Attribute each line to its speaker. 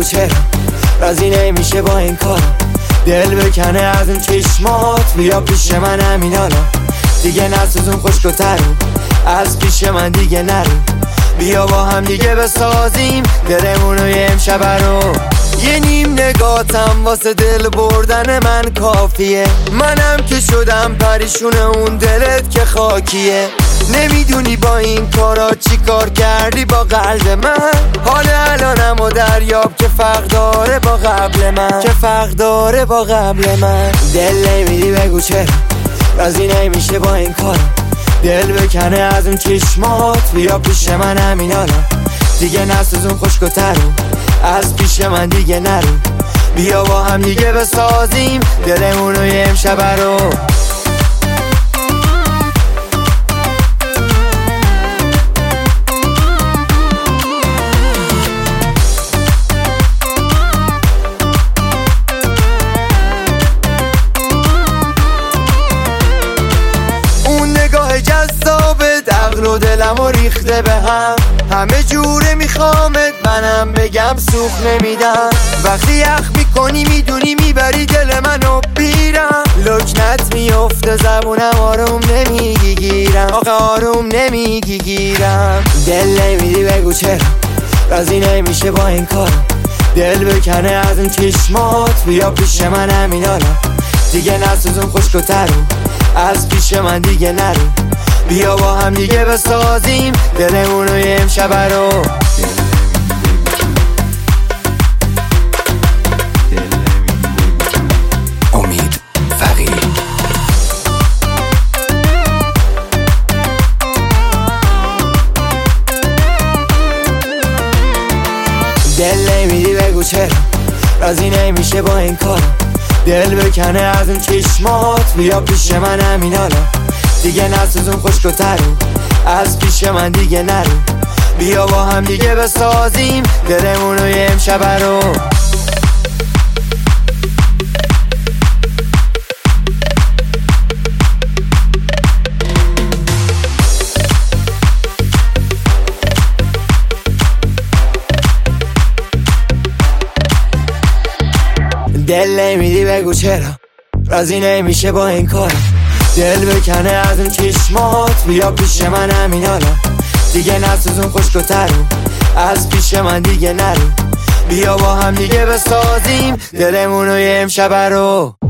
Speaker 1: بگو چرا راضی نمیشه با این کار، دل بکنه از اون چشمات، بیا پیش من همین حالا، دیگه نسوزون خشک‌تر رو از پیش من دیگه نرو، بیا با هم دیگه بسازیم دلمونو یه امشب رو. یه نیم نگاتم واسه دل بردن من کافیه، منم که شدم پریشون اون دلت که خاکیه، نمیدونی با این کارا چی کار کردی با قلب من، حال الانم و دریاب که فرق داره با قبل من، که فرق داره با قبل من. دل نمیدی بگو چرا راضی نمیشه با این کارا، دل بکنه از اون چشمات، بیا پیش من همین حالا، دیگه نسوزون خشک‌تر رو از پیش من دیگه نرو، بیا با هم دیگه بسازیم دلمونو یه امشب رو. جذابت عقل و دلم و ریخته به هم، همه جوره میخوامت منم بگم سوخ نمیدم، وقتی یخ میکنی میدونی میبری دل منو بیرم، لکنت میفته زبونم آروم نمیگی گیرم، آخه آروم نمیگی گیرم. دل نمیدی بگو چرا راضی نمیشه با این کار، دل بکنه از اون چشمات، بیا پیش من همین حالا، دیگه نسوزون خشک‌تر رو از پیش من دیگه نرو، بیا با هم دیگه بسازیم دلمونو یه امشب رو.
Speaker 2: امید فقیه.
Speaker 1: دل نمیدی بگو چرا راضی نمیشه با این کار، دل بکنه از اون چشمات، بیا پیش من همین حالا، دیگه نسوزون خشک‌تر رو از پیش من دیگه نرو، بیا با هم دیگه بسازیم دلمونو یه امشب رو. دل نمیدی بگو چرا راضی نمیشه با این کار، دل بکنه از اون چشمات، بیا پیش من همین حالا، دیگه نسوزون خشک‌تر رو از پیش من دیگه نرو، بیا با هم دیگه بسازیم دلمونو یه امشب رو.